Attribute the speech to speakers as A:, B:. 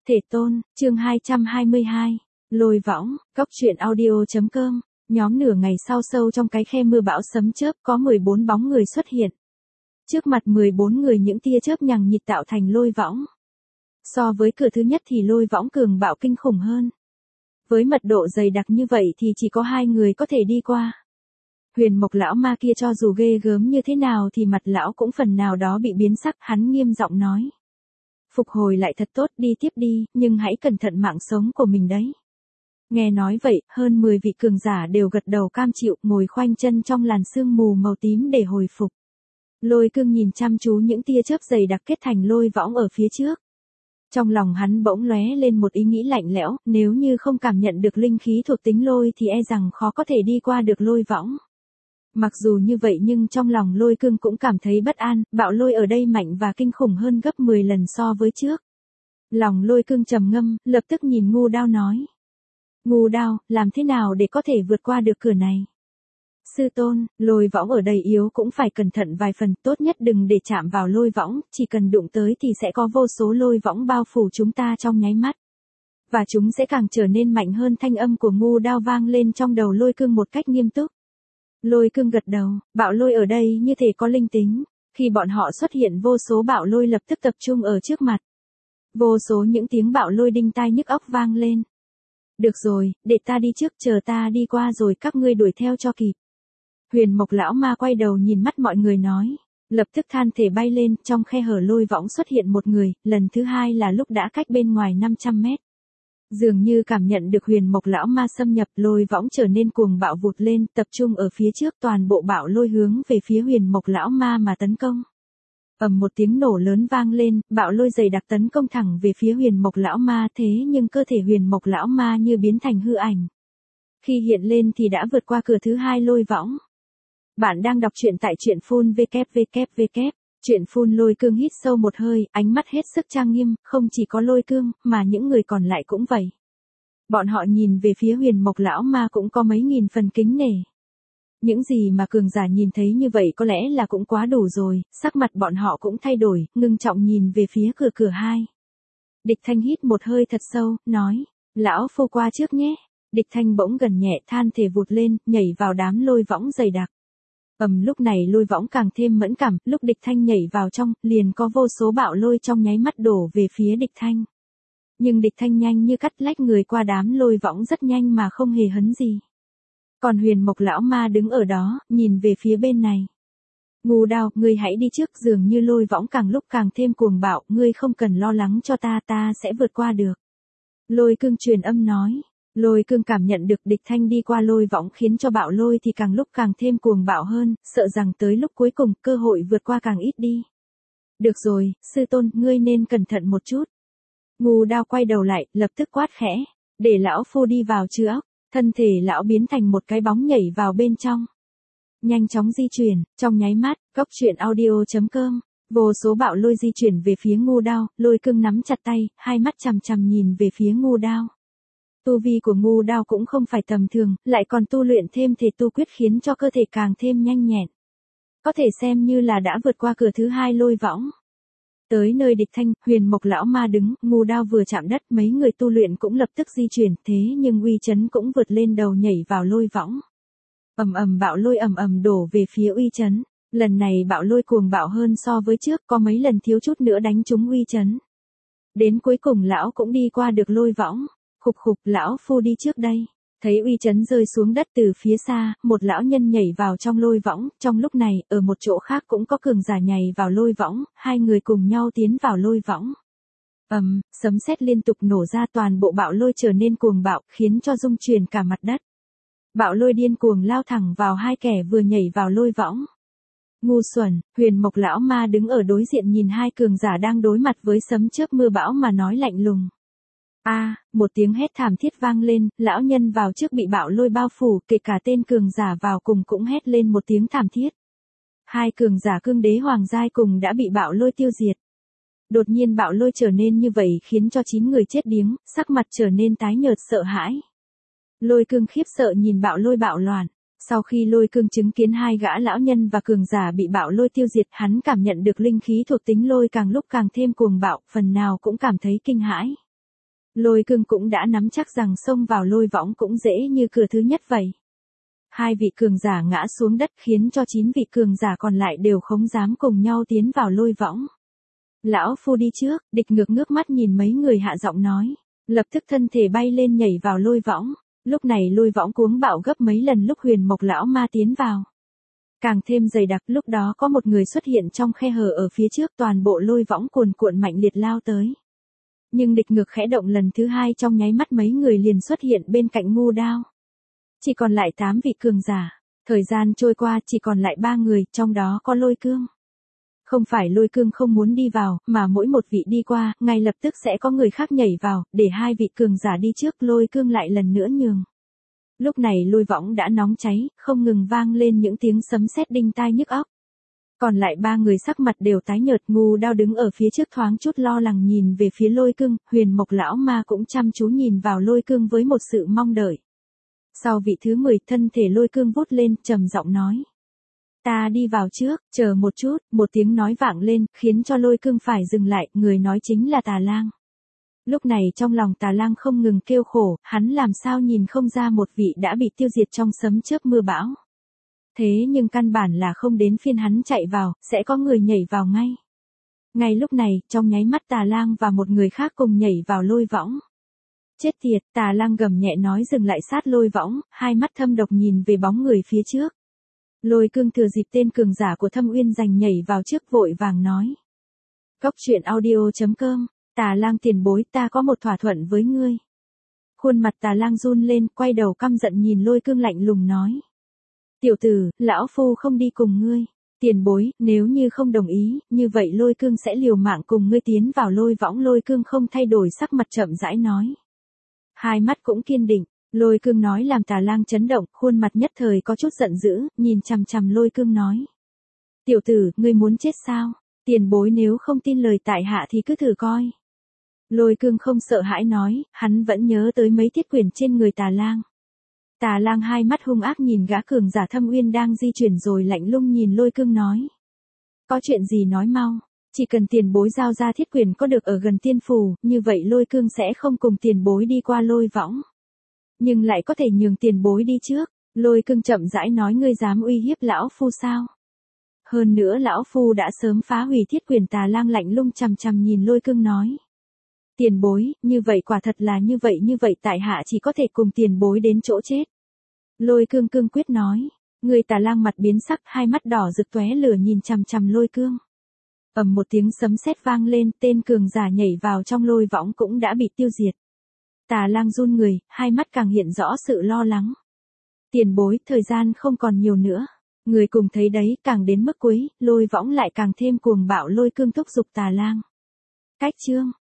A: Thể tôn, chương 222. Lôi võng, cóc truyện audio.com. Nhóm nửa ngày sau sâu trong cái khe mưa bão sấm chớp có 14 bóng người xuất hiện. Trước mặt 14 người những tia chớp nhằng nhịt tạo thành lôi võng. So với cửa thứ nhất thì lôi võng cường bạo kinh khủng hơn. Với mật độ dày đặc như vậy thì chỉ có 2 người có thể đi qua. Huyền Mộc lão ma kia cho dù ghê gớm như thế nào thì mặt lão cũng phần nào đó bị biến sắc, hắn nghiêm giọng nói. Phục hồi lại thật tốt, đi tiếp đi, nhưng hãy cẩn thận mạng sống của mình đấy. Nghe nói vậy, hơn 10 vị cường giả đều gật đầu cam chịu, ngồi khoanh chân trong làn sương mù màu tím để hồi phục. Lôi Cương nhìn chăm chú những tia chớp dày đặc kết thành lôi võng ở phía trước. Trong lòng hắn bỗng lóe lên một ý nghĩ lạnh lẽo, nếu như không cảm nhận được linh khí thuộc tính lôi thì e rằng khó có thể đi qua được lôi võng. Mặc dù như vậy nhưng trong lòng Lôi Cương cũng cảm thấy bất an, bạo lôi ở đây mạnh và kinh khủng hơn gấp 10 lần so với trước. Lòng Lôi Cương trầm ngâm, lập tức nhìn Ngu Đao nói. Ngu Đao, làm thế nào để có thể vượt qua được cửa này? Sư tôn, lôi võng ở đây yếu cũng phải cẩn thận vài phần, tốt nhất đừng để chạm vào lôi võng, chỉ cần đụng tới thì sẽ có vô số lôi võng bao phủ chúng ta trong nháy mắt. Và chúng sẽ càng trở nên mạnh hơn. Thanh âm của Ngu Đao vang lên trong đầu Lôi Cương một cách nghiêm túc. Lôi Cương gật đầu, bạo lôi ở đây như thể có linh tính, khi bọn họ xuất hiện vô số bạo lôi lập tức tập trung ở trước mặt. Vô số những tiếng bạo lôi đinh tai nhức óc vang lên. Được rồi, để ta đi trước, chờ ta đi qua rồi các ngươi đuổi theo cho kịp. Huyền Mộc lão ma quay đầu nhìn mắt mọi người nói, lập tức than thể bay lên, trong khe hở lôi võng xuất hiện một người, lần thứ hai là lúc đã cách bên ngoài 500 mét. Dường như cảm nhận được Huyền Mộc lão ma xâm nhập, lôi võng trở nên cuồng bạo vụt lên, tập trung ở phía trước, toàn bộ bạo lôi hướng về phía Huyền Mộc lão ma mà tấn công. Ầm một tiếng nổ lớn vang lên, bạo lôi dày đặc tấn công thẳng về phía Huyền Mộc lão ma, thế nhưng cơ thể Huyền Mộc lão ma như biến thành hư ảnh. Khi hiện lên thì đã vượt qua cửa thứ hai lôi võng. Bạn đang đọc truyện tại truyện phun www. Truyện phun. Lôi Cương hít sâu một hơi, ánh mắt hết sức trang nghiêm, không chỉ có Lôi Cương, mà những người còn lại cũng vậy. Bọn họ nhìn về phía Huyền Mộc lão ma cũng có mấy nghìn phần kính nể. Những gì mà cường giả nhìn thấy như vậy có lẽ là cũng quá đủ rồi, sắc mặt bọn họ cũng thay đổi, ngưng trọng nhìn về phía cửa hai. Địch Thanh hít một hơi thật sâu, nói, lão phu qua trước nhé. Địch Thanh bỗng gần nhẹ, than thể vụt lên, nhảy vào đám lôi võng dày đặc. Lúc này lôi võng càng thêm mẫn cảm, lúc Địch Thanh nhảy vào trong, liền có vô số bạo lôi trong nháy mắt đổ về phía Địch Thanh. Nhưng Địch Thanh nhanh như cắt lách người qua đám lôi võng rất nhanh mà không hề hấn gì. Còn Huyền Mộc lão ma đứng ở đó, nhìn về phía bên này. Ngu Đao, ngươi hãy đi trước, dường như lôi võng càng lúc càng thêm cuồng bạo, ngươi không cần lo lắng cho ta, ta sẽ vượt qua được. Lôi Cương truyền âm nói. Lôi Cương cảm nhận được Địch Thanh đi qua lôi võng khiến cho bạo lôi thì càng lúc càng thêm cuồng bạo hơn, sợ rằng tới lúc cuối cùng cơ hội vượt qua càng ít đi. Được rồi, sư tôn, ngươi nên cẩn thận một chút. Ngu Đao quay đầu lại, lập tức quát khẽ, để lão phu đi vào chứ óc. Thân thể lão biến thành một cái bóng nhảy vào bên trong. Nhanh chóng di chuyển, trong nháy mắt, cóc truyện audio.com. Vô số bạo lôi di chuyển về phía Ngu Đao, Lôi Cương nắm chặt tay, hai mắt chằm chằm nhìn về phía Ngu Đao. Tu vi của Ngu Đao cũng không phải tầm thường, lại còn tu luyện thêm thể tu quyết khiến cho cơ thể càng thêm nhanh nhẹn. Có thể xem như là đã vượt qua cửa thứ hai lôi võng. Tới nơi Địch Thanh, Huyền Mộc lão ma đứng, Ngu Đao vừa chạm đất, mấy người tu luyện cũng lập tức di chuyển, thế nhưng uy chấn cũng vượt lên đầu nhảy vào lôi võng. Bạo lôi đổ về phía uy chấn. Lần này bạo lôi cuồng bạo hơn so với trước, có mấy lần thiếu chút nữa đánh trúng uy chấn. Đến cuối cùng lão cũng đi qua được lôi võng. Khục, lão phu đi trước đây. Thấy uy chấn rơi xuống đất từ phía xa, một lão nhân nhảy vào trong lôi võng, trong lúc này, ở một chỗ khác cũng có cường giả nhảy vào lôi võng, hai người cùng nhau tiến vào lôi võng. Sấm sét liên tục nổ ra, toàn bộ bạo lôi trở nên cuồng bạo, khiến cho rung chuyển cả mặt đất. Bạo lôi điên cuồng lao thẳng vào hai kẻ vừa nhảy vào lôi võng. Ngu xuẩn, Huyền Mộc lão ma đứng ở đối diện nhìn hai cường giả đang đối mặt với sấm chớp mưa bão mà nói lạnh lùng. Một tiếng hét thảm thiết vang lên, lão nhân vào trước bị bạo lôi bao phủ, kể cả tên cường giả vào cùng cũng hét lên một tiếng thảm thiết. Hai cường giả cương đế hoàng giai cùng đã bị bạo lôi tiêu diệt. Đột nhiên bạo lôi trở nên như vậy khiến cho 9 người chết điếng, sắc mặt trở nên tái nhợt sợ hãi. Lôi Cương khiếp sợ nhìn bạo lôi bạo loạn. Sau khi Lôi Cương chứng kiến hai gã lão nhân và cường giả bị bạo lôi tiêu diệt, hắn cảm nhận được linh khí thuộc tính lôi càng lúc càng thêm cuồng bạo, phần nào cũng cảm thấy kinh hãi. Lôi cương cũng đã nắm chắc rằng xông vào lôi võng cũng dễ như cửa thứ nhất vậy. 2 vị cường giả ngã xuống đất khiến cho 9 vị cường giả còn lại đều không dám cùng nhau tiến vào lôi võng. Lão phu đi trước, địch ngược ngước mắt nhìn mấy người hạ giọng nói. Lập tức thân thể bay lên nhảy vào lôi võng. Lúc này lôi võng cuống bạo gấp mấy lần lúc Huyền Mộc lão ma tiến vào. Càng thêm dày đặc, lúc đó có một người xuất hiện trong khe hở ở phía trước, toàn bộ lôi võng cuồn cuộn mạnh liệt lao tới. Nhưng địch ngược khẽ động lần thứ 2 trong nháy mắt mấy người liền xuất hiện bên cạnh Ngưu Đao. Chỉ còn lại 8 vị cường giả. Thời gian trôi qua chỉ còn lại 3 người, trong đó có Lôi Cương. Không phải Lôi Cương không muốn đi vào, mà mỗi một vị đi qua, ngay lập tức sẽ có người khác nhảy vào, để 2 vị cường giả đi trước, Lôi Cương lại lần nữa nhường. Lúc này lôi võng đã nóng cháy, không ngừng vang lên những tiếng sấm sét đinh tai nhức óc. Còn lại 3 người sắc mặt đều tái nhợt, Ngưu Đao đứng ở phía trước thoáng chút lo lắng nhìn về phía Lôi Cương, Huyền Mộc lão ma cũng chăm chú nhìn vào Lôi Cương với một sự mong đợi. Sau vị thứ 10, thân thể Lôi Cương vút lên, trầm giọng nói. Ta đi vào trước, chờ một chút, một tiếng nói vang lên, khiến cho Lôi Cương phải dừng lại, người nói chính là Tà Lang. Lúc này trong lòng Tà Lang không ngừng kêu khổ, hắn làm sao nhìn không ra một vị đã bị tiêu diệt trong sấm chớp mưa bão. Thế nhưng căn bản là không đến phiên hắn chạy vào, sẽ có người nhảy vào ngay. Ngay lúc này, trong nháy mắt Tà Lang và một người khác cùng nhảy vào lôi võng. Chết tiệt, Tà Lang gầm nhẹ nói dừng lại sát lôi võng, hai mắt thâm độc nhìn về bóng người phía trước. Lôi Cương thừa dịp tên cường giả của Thâm Uyên giành nhảy vào trước vội vàng nói. Cốc truyện audio.com, Tà Lang tiền bối, ta có một thỏa thuận với ngươi. Khuôn mặt Tà Lang run lên, quay đầu căm giận nhìn Lôi Cương lạnh lùng nói. Tiểu tử, lão phu không đi cùng ngươi. Tiền bối, nếu như không đồng ý, như vậy Lôi Cương sẽ liều mạng cùng ngươi tiến vào lôi võng. Lôi Cương không thay đổi sắc mặt, chậm rãi nói. Hai mắt cũng kiên định. Lôi Cương nói làm Tà Lang chấn động, khuôn mặt nhất thời có chút giận dữ, nhìn chằm chằm Lôi Cương nói. Tiểu tử, ngươi muốn chết sao? Tiền bối nếu không tin lời tại hạ thì cứ thử coi. Lôi Cương không sợ hãi nói, hắn vẫn nhớ tới mấy thiết quyền trên người Tà Lang. Tà Lang hai mắt hung ác nhìn gã cường giả Thâm Uyên đang di chuyển rồi lạnh lùng nhìn Lôi Cương nói. Có chuyện gì nói mau, chỉ cần tiền bối giao ra thiết quyền có được ở gần tiên phù, như vậy Lôi Cương sẽ không cùng tiền bối đi qua lôi võng. Nhưng lại có thể nhường tiền bối đi trước. Lôi Cương chậm rãi nói, ngươi dám uy hiếp lão phu sao? Hơn nữa lão phu đã sớm phá hủy thiết quyền. Tà Lang lạnh lùng chằm chằm nhìn Lôi Cương nói. Tiền bối, như vậy quả thật là như vậy tại hạ chỉ có thể cùng tiền bối đến chỗ chết. Lôi Cương cương quyết nói. Người Tà Lang mặt biến sắc, hai mắt đỏ rực tóe lửa nhìn chằm chằm Lôi Cương. Ầm một tiếng sấm sét vang lên, tên cường giả nhảy vào trong lôi võng cũng đã bị tiêu diệt. Tà Lang run người, hai mắt càng hiện rõ sự lo lắng. Tiền bối, thời gian không còn nhiều nữa. Người cùng thấy đấy, càng đến mức cuối, lôi võng lại càng thêm cuồng bạo. Lôi Cương thúc giục Tà Lang. Cách chương